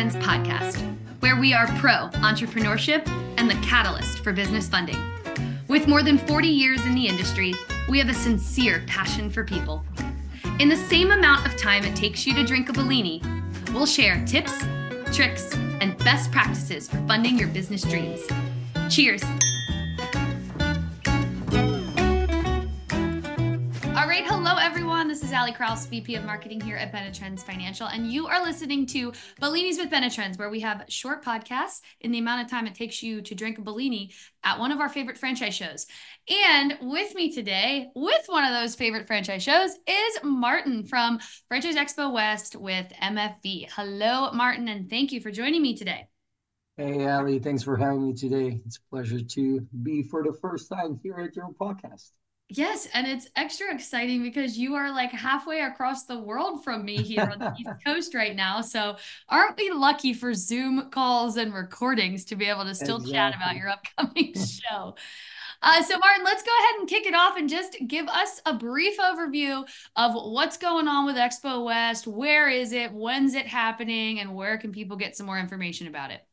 Trends podcast, where we are pro entrepreneurship and the catalyst for business funding. With more than 40 years in the industry, we have a sincere passion for people. In the same amount of time it takes you to drink a Bellini, we'll share tips, tricks, and best practices for funding your business dreams. Cheers. All right, hello everyone. This is Ali Kraus, VP of Marketing here at Benetrends Financial, and you are listening to Bellinis with Benetrends, where we have short podcasts in the amount of time it takes you to drink a Bellini at one of our favorite franchise shows. And with me today, with one of those favorite franchise shows, is Martin from Franchise Expo West with MFV. Hello, Martin, and thank you for joining me today. Hey, Ali, thanks for having me today. It's a pleasure to be for the first time here at your podcast. Yes, and it's extra exciting because you are like halfway across the world from me here on the East Coast right now. So aren't we lucky for Zoom calls and recordings to be able to still chat about Exactly. your upcoming show? So Martin, let's go ahead and kick it off and just give us a brief overview of what's going on with Expo West. Where is it? When's it happening? And where can people get some more information about it?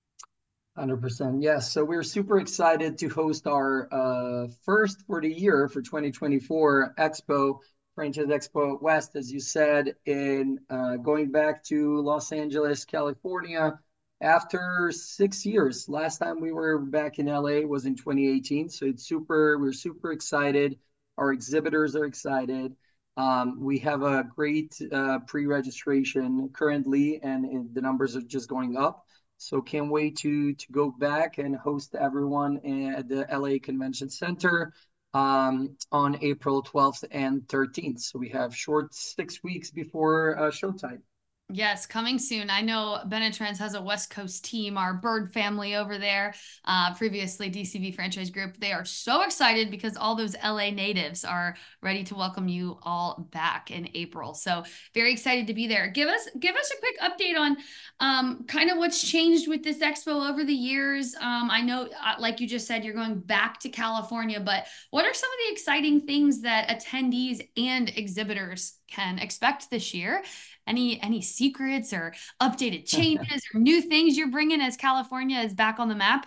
100%. Yes. So we're super excited to host our first for the year for 2024 Expo, Franchise Expo West, as you said, in going back to Los Angeles, California, after 6 years. Last time we were back in LA was in 2018. So we're super excited. Our exhibitors are excited. We have a great pre-registration currently, and the numbers are just going up. So can't wait to go back and host everyone at the LA Convention Center on April 12th and 13th. So we have short 6 weeks before showtime. Yes, coming soon. I know Benetrends has a West Coast team, our Bird family over there, previously DCV Franchise Group. They are so excited because all those LA natives are ready to welcome you all back in April. So very excited to be there. Give us a quick update on kind of what's changed with this expo over the years. I know, like you just said, you're going back to California, but what are some of the exciting things that attendees and exhibitors can expect this year? Any secrets or updated changes or new things you're bringing as California is back on the map?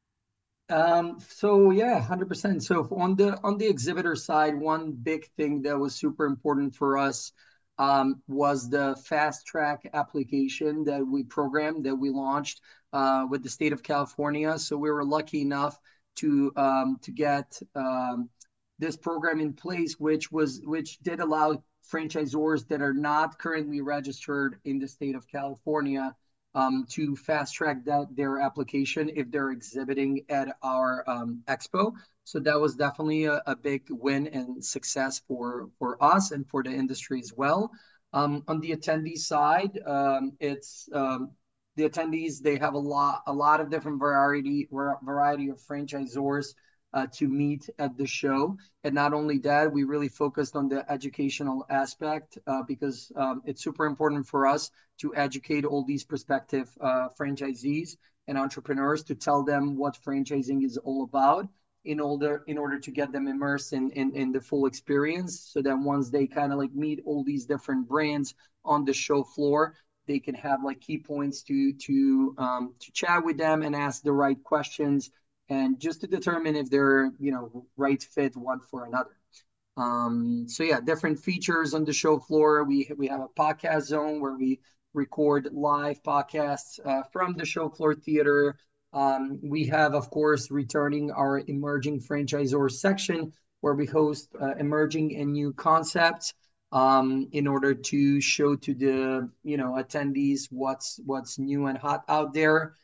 So yeah, 100%. So on the exhibitor side, one big thing that was super important for us was the fast track application that we programmed that we launched with the state of California. So we were lucky enough to get this program in place, which did allow franchisors that are not currently registered in the state of California to fast track their application if they're exhibiting at our expo. So that was definitely a big win and success for us and for the industry as well. On the attendee side, it's the attendees. They have a lot of different variety of franchisors to meet at the show. And not only that, we really focused on the educational aspect because it's super important for us to educate all these prospective franchisees and entrepreneurs to tell them what franchising is all about in order to get them immersed in the full experience. So that once they kind of like meet all these different brands on the show floor, they can have like key points to chat with them and ask the right questions and just to determine if they're right fit one for another. So yeah, different features on the show floor. We have a podcast zone where we record live podcasts from the show floor theater. We have, of course, returning our emerging franchisor section where we host emerging and new concepts in order to show to the attendees what's new and hot out there.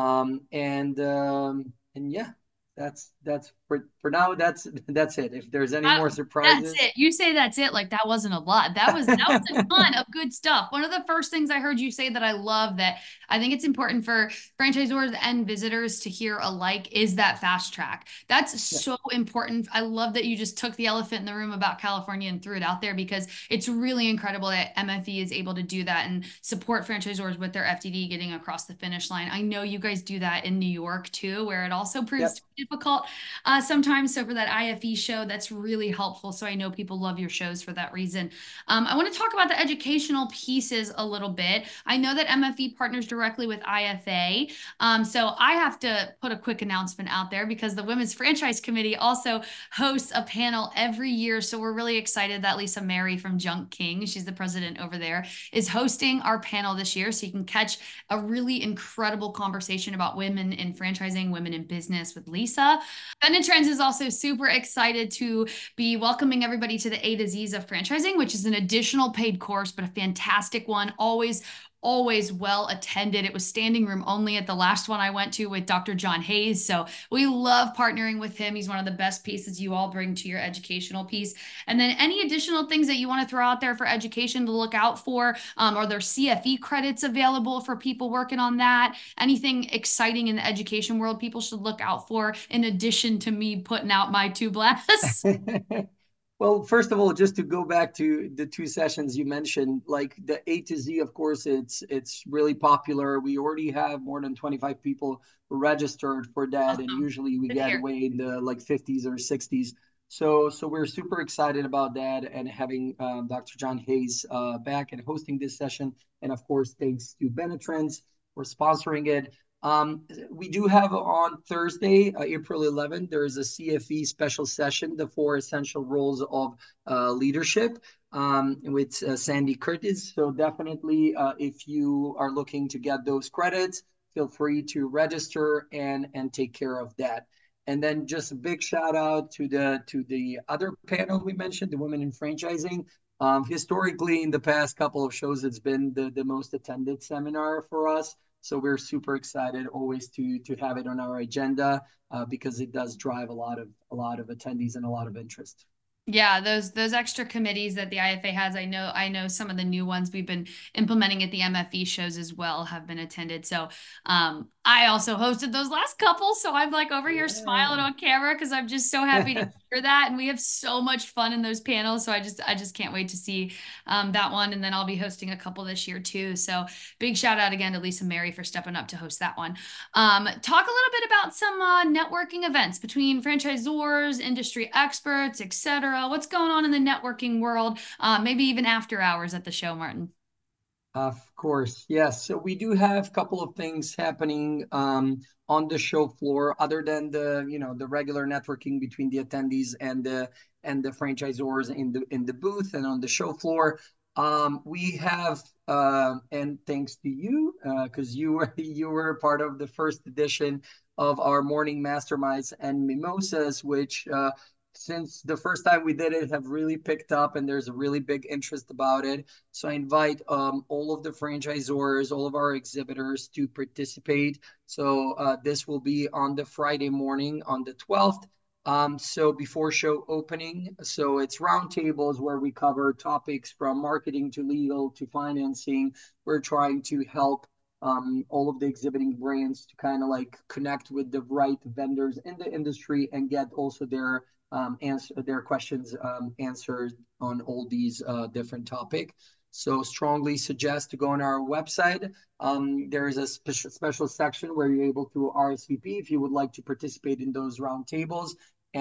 And yeah, that's for now. That's it. If there's any more That's surprises, it. You say that's it like that wasn't a lot. That was a ton of good stuff. One of the first things I heard you say that I love that I think it's important for franchisors and visitors to hear alike is that fast track. That's yeah, so important. I love that you just took the elephant in the room about California and threw it out there because it's really incredible that MFE is able to do that and support franchisors with their FDD getting across the finish line. I know you guys do that in New York too, where it also proves yeah, to be difficult sometimes. So for that IFE show, that's really helpful. So I know people love your shows for that reason. I want to talk about the educational pieces a little bit. I know that MFE partners directly with IFA. So I have to put a quick announcement out there because the Women's Franchise Committee also hosts a panel every year. So we're really excited that Lisa Mary from Junk King, she's the president over there, is hosting our panel this year. So you can catch a really incredible conversation about women in franchising, women in business with Lisa. Bennett Trends is also super excited to be welcoming everybody to the A to Z's of franchising, which is an additional paid course, but a fantastic one. Always well attended. It was standing room only at the last one I went to with Dr. John Hayes. So we love partnering with him. He's one of the best pieces you all bring to your educational piece. And then any additional things that you want to throw out there for education to look out for? Are there CFE credits available for people working on that? Anything exciting in the education world people should look out for in addition to me putting out my two blasts? Well, first of all, just to go back to the two sessions you mentioned, like the A to Z, of course, it's really popular. We already have more than 25 people registered for that, and Awesome. usually we Good to get hear. way in the like 50s or 60s. So we're super excited about that and having Dr. John Hayes back and hosting this session. And of course, thanks to Benetrends for sponsoring it. We do have on Thursday, April 11th, there is a CFE special session, the four essential roles of leadership with Sandy Curtis. So definitely, if you are looking to get those credits, feel free to register and take care of that. And then just a big shout out to the other panel we mentioned, the Women in Franchising. Historically, in the past couple of shows, it's been the most attended seminar for us. So we're super excited always to have it on our agenda because it does drive a lot of attendees and a lot of interest. Yeah, those extra committees that the IFA has, I know some of the new ones we've been implementing at the MFE shows as well have been attended. So I also hosted those last couple, so I'm like over here Yeah. smiling on camera because I'm just so happy to hear that, and we have so much fun in those panels. So I just can't wait to see that one, and then I'll be hosting a couple this year too. So big shout out again to Lisa Mary for stepping up to host that one. Talk a little bit about some networking events between franchisors, industry experts, etc. What's going on in the networking world? Maybe even after hours at the show, Martin. Of course, yes. So we do have a couple of things happening on the show floor, other than the regular networking between the attendees and the franchisors in the booth and on the show floor. We have and thanks to you, because you were part of the first edition of our morning masterminds and mimosas, which since the first time we did it have really picked up, and there's a really big interest about it. So I invite all of the franchisors, all of our exhibitors to participate. So this will be on the Friday morning on the 12th. So before show opening, so it's roundtables where we cover topics from marketing to legal to financing. We're trying to help all of the exhibiting brands to kind of like connect with the right vendors in the industry and get also their questions answered on all these different topics. So strongly suggest to go on our website. There is a special section where you're able to RSVP if you would like to participate in those roundtables.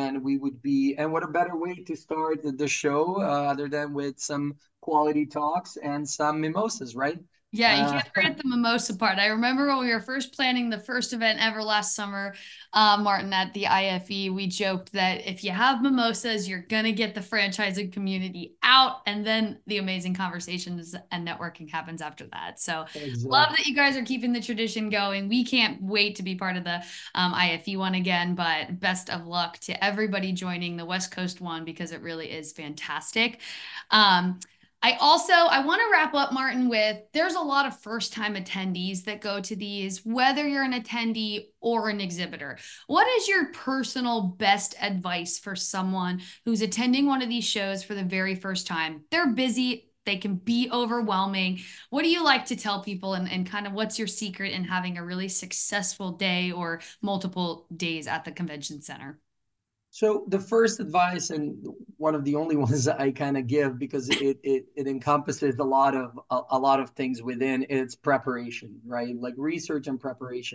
And what a better way to start the show other than with some quality talks and some mimosas, right? Yeah, you Uh, can't forget the mimosa part. I remember when we were first planning the first event ever last summer, Martin, at the IFE, we joked that if you have mimosas, you're gonna get the franchising community out, and then the amazing conversations and networking happens after that. So love exactly. that you guys are keeping the tradition going. We can't wait to be part of the IFE one again, but best of luck to everybody joining the West Coast one because it really is fantastic. Um, I want to wrap up, Martin, with there's a lot of first time attendees that go to these, whether you're an attendee or an exhibitor. What is your personal best advice for someone who's attending one of these shows for the very first time? They're busy, they can be overwhelming. What do you like to tell people, and kind of what's your secret in having a really successful day or multiple days at the convention center? So the first advice, and one of the only ones that I kind of give because it encompasses a lot of things within its preparation, right? Like research and preparation.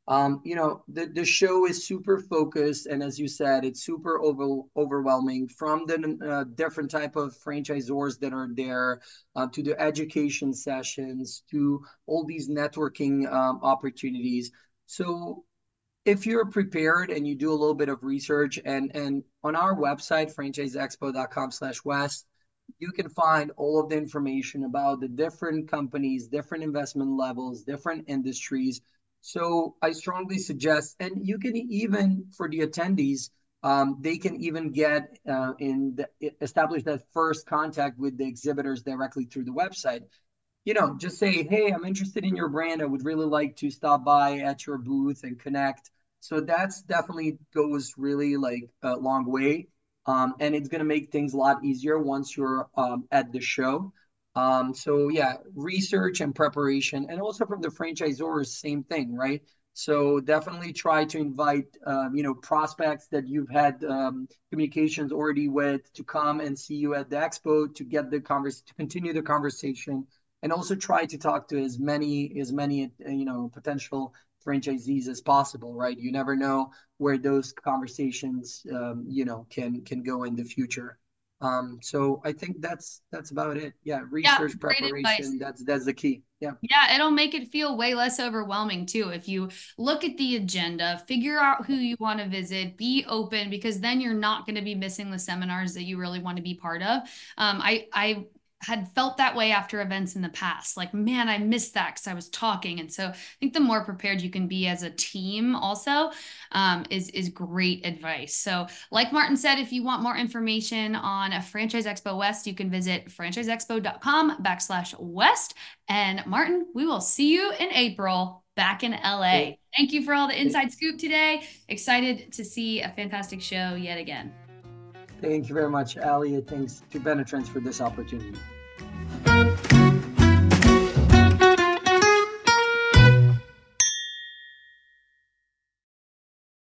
The show is super focused, and as you said, it's super overwhelming from the different type of franchisors that are there, to the education sessions, to all these networking opportunities. So if you're prepared and you do a little bit of research, and on our website, franchiseexpo.com/west, you can find all of the information about the different companies, different investment levels, different industries. So I strongly suggest, and you can even, for the attendees, they can even get establish that first contact with the exhibitors directly through the website. Just say, hey, I'm interested in your brand. I would really like to stop by at your booth and connect. So that's definitely goes really like a long way. And it's going to make things a lot easier once you're at the show. So yeah, research and preparation, and also from the franchisors, same thing, right? So definitely try to invite, prospects that you've had communications already with to come and see you at the expo to get to continue the conversation, and also try to talk to as many potential franchisees as possible, right? You never know where those conversations can go in the future. So I think that's about it. Yeah, Yeah, research great advice. preparation, that's the key. Yeah. Yeah, it'll make it feel way less overwhelming too. If you look at the agenda, figure out who you want to visit, be open, because then you're not going to be missing the seminars that you really want to be part of. I had felt that way after events in the past. Like, man, I missed that because I was talking. And so I think the more prepared you can be as a team also is great advice. So like Martin said, if you want more information on a Franchise Expo West, you can visit franchiseexpo.com/west. And Martin, we will see you in April back in LA. Thank you for all the inside scoop today. Excited to see a fantastic show yet again. Thank you very much, Ali. Thanks to Benetrends for this opportunity.